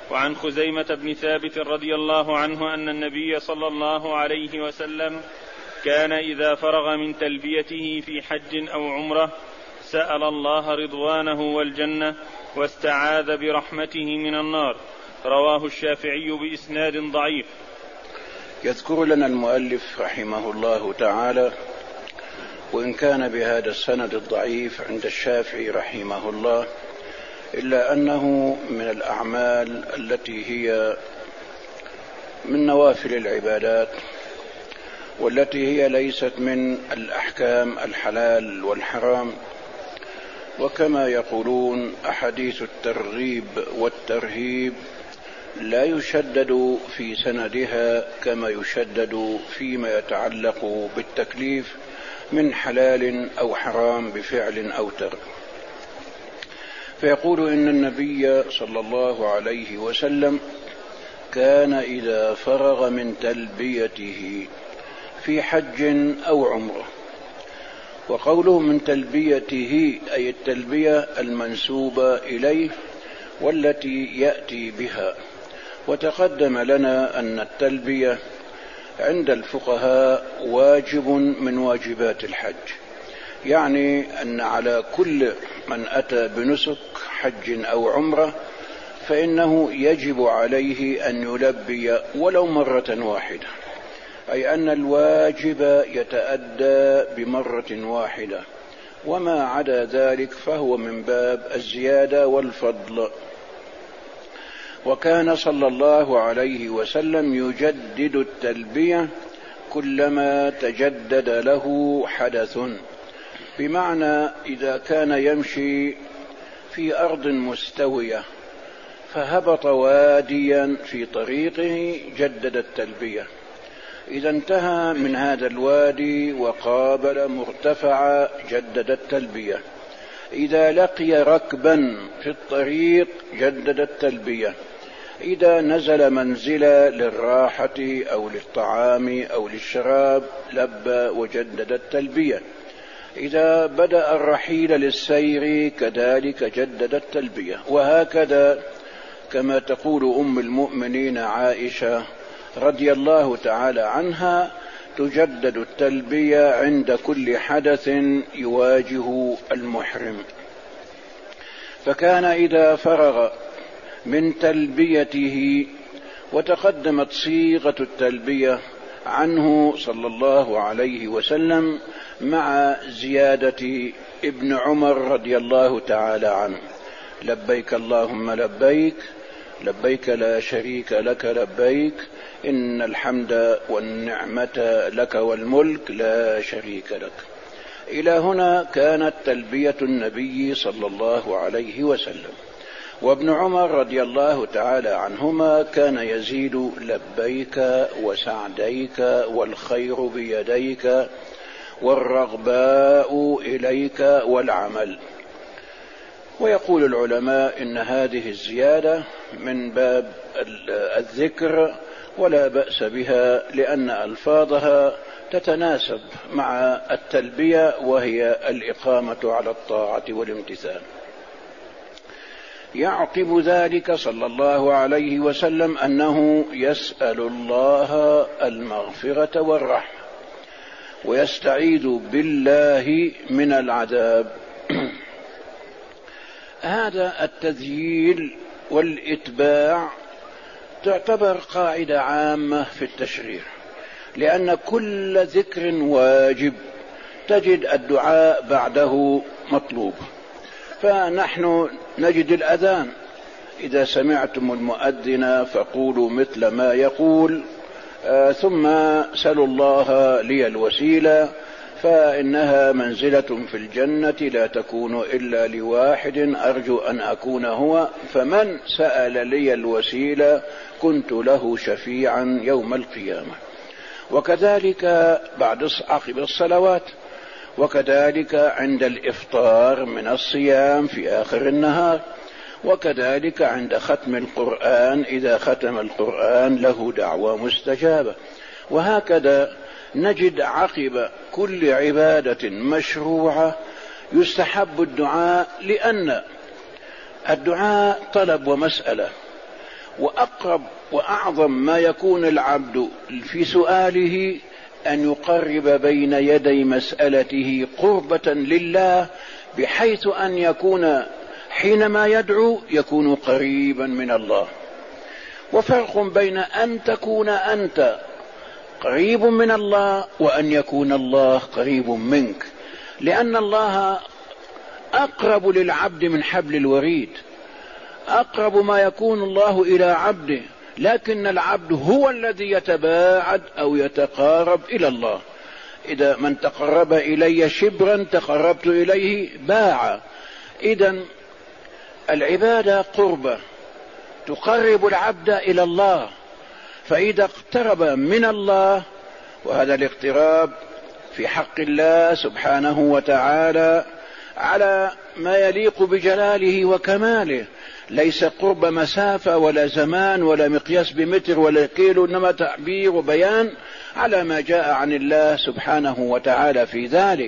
وعن خزيمة بن ثابت رضي الله عنه أن النبي صلى الله عليه وسلم كان إذا فرغ من تلبيته في حج أو عمرة سأل الله رضوانه والجنة واستعاذ برحمته من النار. رواه الشافعي بإسناد ضعيف. يذكر لنا المؤلف رحمه الله تعالى، وإن كان بهذا السند الضعيف عند الشافعي رحمه الله، إلا أنه من الأعمال التي هي من نوافل العبادات، والتي هي ليست من الأحكام الحلال والحرام. وكما يقولون أحاديث الترغيب والترهيب لا يشدد في سندها كما يشدد فيما يتعلق بالتكليف من حلال أو حرام بفعل أو ترك. فيقول إن النبي صلى الله عليه وسلم كان إذا فرغ من تلبيته في حج أو عمره. وقوله من تلبيته أي التلبية المنسوبة إليه والتي يأتي بها. وتقدم لنا أن التلبية عند الفقهاء واجب من واجبات الحج، يعني أن على كل من أتى بنسك حج أو عمرة فإنه يجب عليه أن يلبي ولو مرة واحدة، أي أن الواجب يتأدى بمرة واحدة، وما عدا ذلك فهو من باب الزيادة والفضل. وكان صلى الله عليه وسلم يجدد التلبية كلما تجدد له حدث، بمعنى إذا كان يمشي في أرض مستوية فهبط واديا في طريقه جدد التلبية، إذا انتهى من هذا الوادي وقابل مرتفعا جدد التلبية، إذا لقي ركبا في الطريق جدد التلبية، إذا نزل منزلا للراحة أو للطعام أو للشراب لبى وجدد التلبية، إذا بدأ الرحيل للسير كذلك جدد التلبية. وهكذا كما تقول أم المؤمنين عائشة رضي الله تعالى عنها تجدد التلبية عند كل حدث يواجه المحرم. فكان إذا فرغ من تلبيته، وتقدمت صيغة التلبية عنه صلى الله عليه وسلم مع زيادة ابن عمر رضي الله تعالى عنه: لبيك اللهم لبيك، لبيك لا شريك لك لبيك، إن الحمد والنعمة لك والملك لا شريك لك. إلى هنا كانت تلبية النبي صلى الله عليه وسلم. وابن عمر رضي الله تعالى عنهما كان يزيد: لبيك وسعديك والخير بيديك والرغباء إليك والعمل. ويقول العلماء إن هذه الزيادة من باب الذكر ولا بأس بها، لأن ألفاظها تتناسب مع التلبية وهي الإقامة على الطاعة والامتثال. يعقب ذلك صلى الله عليه وسلم أنه يسأل الله المغفرة والرحمة ويستعيذ بالله من العذاب. هذا التذييل والإتباع تعتبر قاعدة عامة في التشريع، لأن كل ذكر واجب تجد الدعاء بعده مطلوب. فنحن نجد الأذان: إذا سمعتم المؤذن فقولوا مثل ما يقول، ثم سلوا الله لي الوسيلة فإنها منزلة في الجنة لا تكون إلا لواحد أرجو أن أكون هو، فمن سأل لي الوسيلة كنت له شفيعا يوم القيامة. وكذلك بعد عقب الصلوات، وكذلك عند الإفطار من الصيام في آخر النهار، وكذلك عند ختم القرآن إذا ختم القرآن له دعوة مستجابة. وهكذا نجد عقب كل عبادة مشروعة يستحب الدعاء، لأن الدعاء طلب ومسألة، وأقرب وأعظم ما يكون العبد في سؤاله أن يقرب بين يدي مسألته قربة لله، بحيث أن يكون حينما يدعو يكون قريبا من الله. وفرق بين أن تكون أنت قريب من الله وأن يكون الله قريب منك، لأن الله أقرب للعبد من حبل الوريد، أقرب ما يكون الله إلى عبده، لكن العبد هو الذي يتباعد أو يتقارب إلى الله. إذا من تقرب إلي شبرا تقربت إليه باعا. إذن العبادة قربة تقرب العبد إلى الله، فإذا اقترب من الله، وهذا الاقتراب في حق الله سبحانه وتعالى على ما يليق بجلاله وكماله، ليس قرب مسافة ولا زمان ولا مقياس بمتر ولا كيلو، إنما تعبير وبيان على ما جاء عن الله سبحانه وتعالى في ذلك.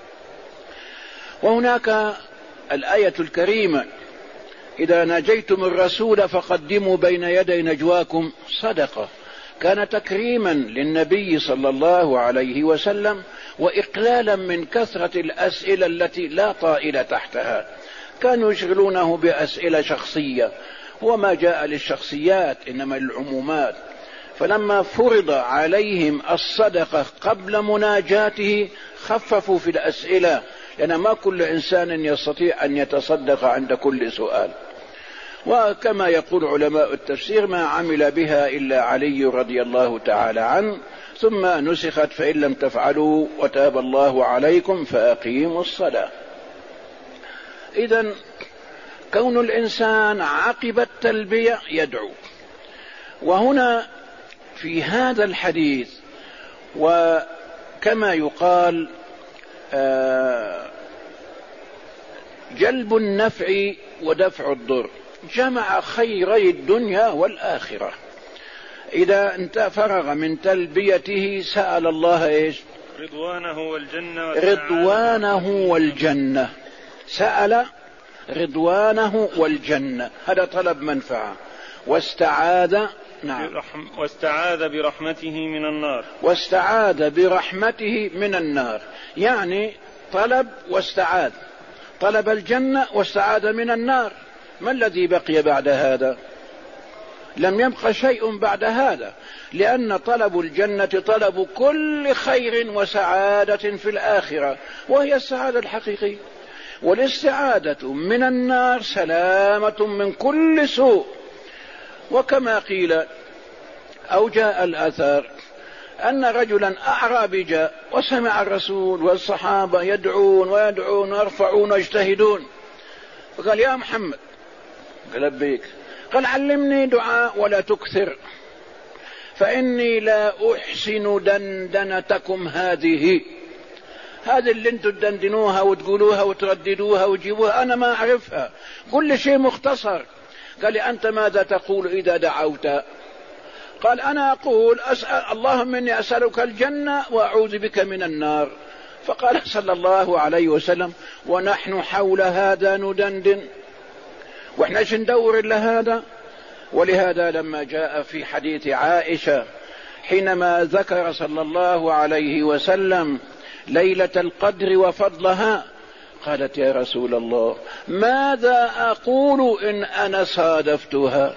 وهناك الآية الكريمة: إذا ناجيتم الرسول فقدموا بين يدي نجواكم صدقة، كان تكريما للنبي صلى الله عليه وسلم، وإقلالا من كثرة الأسئلة التي لا طائل تحتها. كانوا يشغلونه بأسئلة شخصية، وما جاء للشخصيات إنما للعمومات. فلما فرض عليهم الصدقة قبل مناجاته خففوا في الأسئلة، لأن ما كل إنسان يستطيع أن يتصدق عند كل سؤال. وكما يقول علماء التفسير: ما عمل بها إلا علي رضي الله تعالى عنه، ثم نسخت: فإن لم تفعلوا وتاب الله عليكم فأقيموا الصلاة. إذن كون الإنسان عقب التلبية يدعو. وهنا في هذا الحديث وكما يقال جلب النفع ودفع الضر، جمع خيري الدنيا والآخرة. إذا انت فرغ من تلبيته سأل الله إيش؟ رضوانه والجنة. رضوانه والجنة، سأل رضوانه والجنة، هذا طلب منفعة. واستعاذ واستعاذ برحمته من النار. واستعاذ برحمته من النار، يعني طلب واستعاذ، طلب الجنة واستعاذ من النار. ما الذي بقي بعد هذا؟ لم يبق شيء بعد هذا، لأن طلب الجنة طلب كل خير وسعادة في الآخرة، وهي السعادة الحقيقية. والاستعاذة من النار سلامة من كل سوء. وكما قيل أو جاء الآثار أن رجلا أعرابي جاء وسمع الرسول والصحابة يدعون ويدعون ويرفعون ويجتهدون، فقال: يا محمد. قال: لبيك. قال: علمني دعاء ولا تكثر، فإني لا أحسن دندنتكم هذه اللي انتم تدندنوها وتقولوها وترددوها وتجيبوها، أنا ما أعرفها، كل شيء مختصر. قال لي: أنت ماذا تقول إذا دعوت؟ قال: أنا أقول اللهم إني أسألك الجنة وأعوذ بك من النار. فقال صلى الله عليه وسلم: ونحن حول هذا ندندن، وإحنا ندور إلا هذا. ولهذا لما جاء في حديث عائشة حينما ذكر صلى الله عليه وسلم ليلة القدر وفضلها، قالت: يا رسول الله، ماذا أقول إن أنا صادفتها؟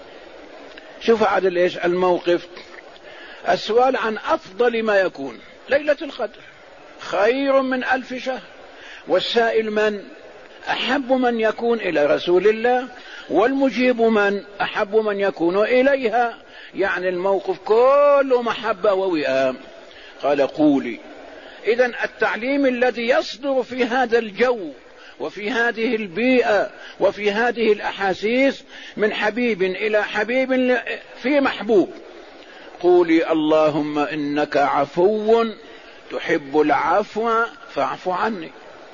شوف عدل إيش الموقف. السؤال عن أفضل ما يكون، ليلة القدر خير من 1000 شهر، والسائل من؟ أحب من يكون إلى رسول الله، والمجيب من؟ أحب من يكون إليها. يعني الموقف كله محبة ووئام. قال: قولي. إذن التعليم الذي يصدر في هذا الجو وفي هذه البيئة وفي هذه الأحاسيس من حبيب إلى حبيب في محبوب: قولي اللهم إنك عفو تحب العفو فاعف عني.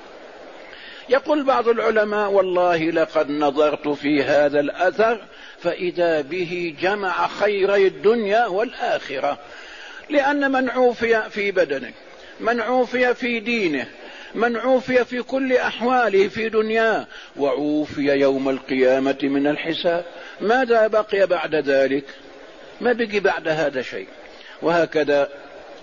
يقول بعض العلماء: والله لقد نظرت في هذا الأثر فإذا به جمع خيري الدنيا والآخرة، لأن من عوفي في بدنه، من عوفي في دينه، من عوفي في كل أحواله في دنياه وعوفي يوم القيامة من الحساب. ماذا بقي بعد ذلك؟ ما بقي بعد هذا شيء. وهكذا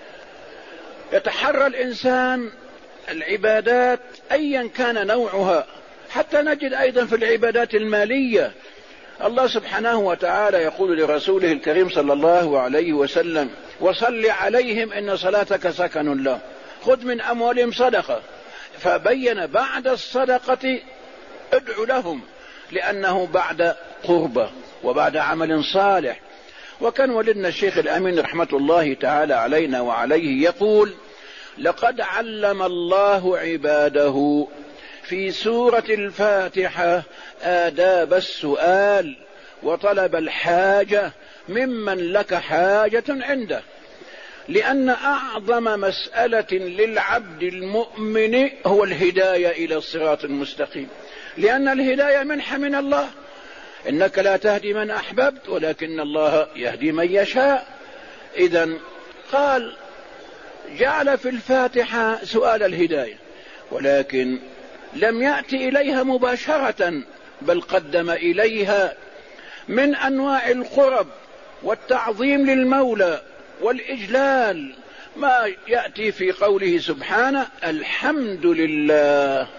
يتحرى الإنسان العبادات أيا كان نوعها، حتى نجد أيضا في العبادات المالية الله سبحانه وتعالى يقول لرسوله الكريم صلى الله عليه وسلم: وصل عليهم إن صلاتك سكن له، خذ من أموالهم صدقة. فبين بعد الصدقة ادعو لهم، لأنه بعد قربة وبعد عمل صالح. وكان ولدنا الشيخ الأمين رحمة الله تعالى علينا وعليه يقول: لقد علم الله عباده في سورة الفاتحة آداب السؤال وطلب الحاجة ممن لك حاجة عنده، لأن أعظم مسألة للعبد المؤمن هو الهداية إلى الصراط المستقيم، لأن الهداية منحة من الله، إنك لا تهدي من أحببت ولكن الله يهدي من يشاء. إذن قال جعل في الفاتحة سؤال الهداية، ولكن لم يأتي إليها مباشرة، بل قدم إليها من أنواع القرب والتعظيم للمولى والإجلال ما يأتي في قوله سبحانه: الحمد لله.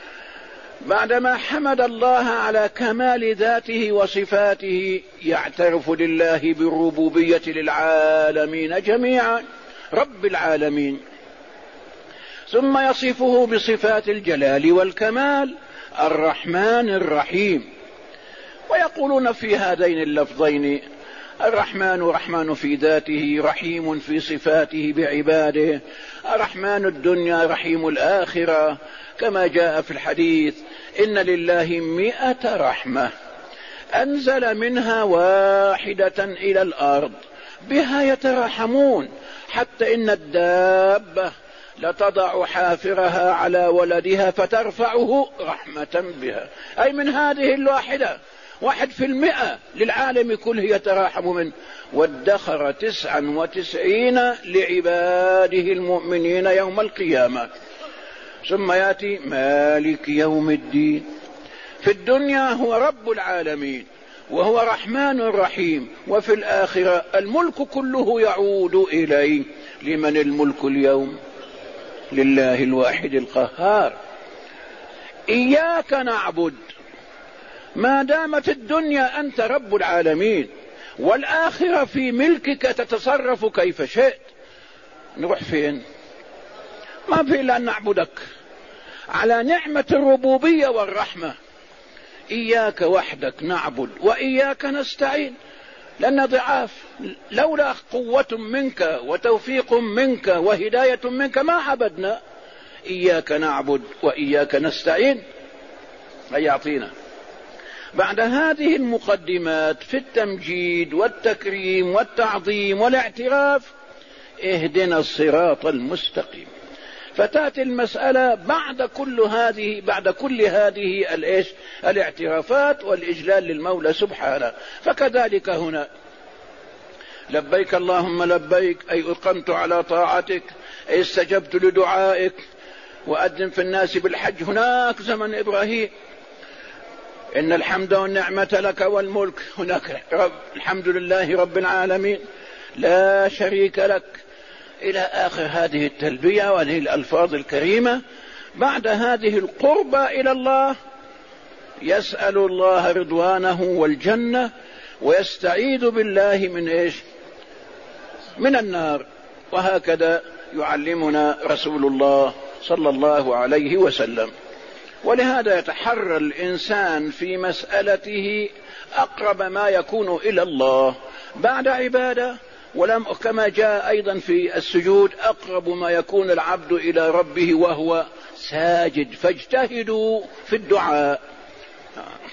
بعدما حمد الله على كمال ذاته وصفاته يعترف لله بالربوبية للعالمين جميعا، رب العالمين، ثم يصفه بصفات الجلال والكمال، الرحمن الرحيم. ويقولون في هذين اللفظين: الرحمن رحمن في ذاته، رحيم في صفاته بعباده، رحمن الدنيا رحيم الآخرة، كما جاء في الحديث: إن لله 100 رحمة أنزل منها واحدة إلى الأرض بها يتراحمون، حتى إن الدابة لتضع حافرها على ولدها فترفعه رحمة بها، أي من هذه الواحدة 1% للعالم كله يتراحم منه، وادخر 99 لعباده المؤمنين يوم القيامة. ثم يأتي مالك يوم الدين. في الدنيا هو رب العالمين وهو رحمن رحيم، وفي الآخرة الملك كله يعود إليه. لمن الملك اليوم؟ لله الواحد القهار. إياك نعبد، ما دامت الدنيا أنت رب العالمين، والآخرة في ملكك تتصرف كيف شئت. نروح فين؟ ما في إلا أن نعبدك على نعمة الربوبية والرحمة. إياك وحدك نعبد وإياك نستعين، لأن ضعاف، لولا قوة منك وتوفيق منك وهداية منك ما عبدنا. إياك نعبد وإياك نستعين، يعطينا. بعد هذه المقدمات في التمجيد والتكريم والتعظيم والاعتراف: اهدنا الصراط المستقيم. فتأتي المسألة بعد كل هذه الاعترافات والإجلال للمولى سبحانه. فكذلك هنا: لبيك اللهم لبيك، أي أقمت على طاعتك، أي استجبت لدعائك. وأذن في الناس بالحج، هناك زمن إبراهيم: إن الحمد والنعمة لك والملك، هناك الحمد لله رب العالمين لا شريك لك، إلى آخر هذه التلبية وهذه الألفاظ الكريمة. بعد هذه القربة إلى الله يسأل الله رضوانه والجنة، ويستعيذ بالله من النار. وهكذا يعلمنا رسول الله صلى الله عليه وسلم. ولهذا يتحرى الإنسان في مسألته أقرب ما يكون إلى الله بعد عبادة، كما جاء أيضا في السجود: أقرب ما يكون العبد إلى ربه وهو ساجد، فاجتهدوا في الدعاء.